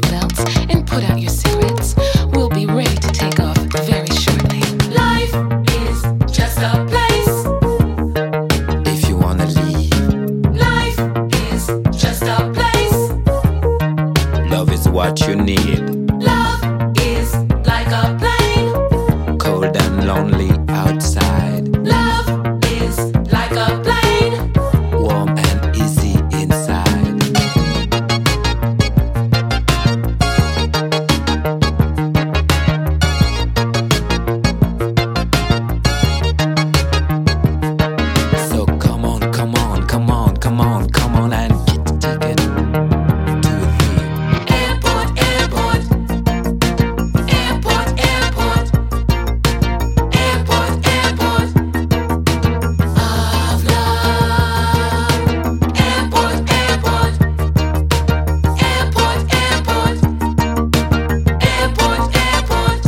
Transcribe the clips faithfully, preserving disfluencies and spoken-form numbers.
seatbelts and put out your cigarettes. We'll be ready to take off very shortly. Life is just a place. If you wanna leave, Life is just a place. love is what you need. Love is like a plane. Cold and lonely outside, Love is like a plane. warm and easy inside. So come on, come on, come on, come on, come on and get the ticket to the Airport, airport. Airport, airport. Airport, airport. Of love. Airport, airport. Airport, airport. Airport, airport.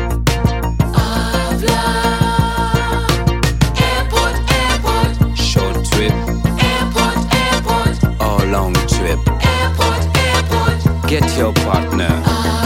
Of love. Airport, airport. short trip Airport, airport. or long trip. Airport, airport. Get your partner. Of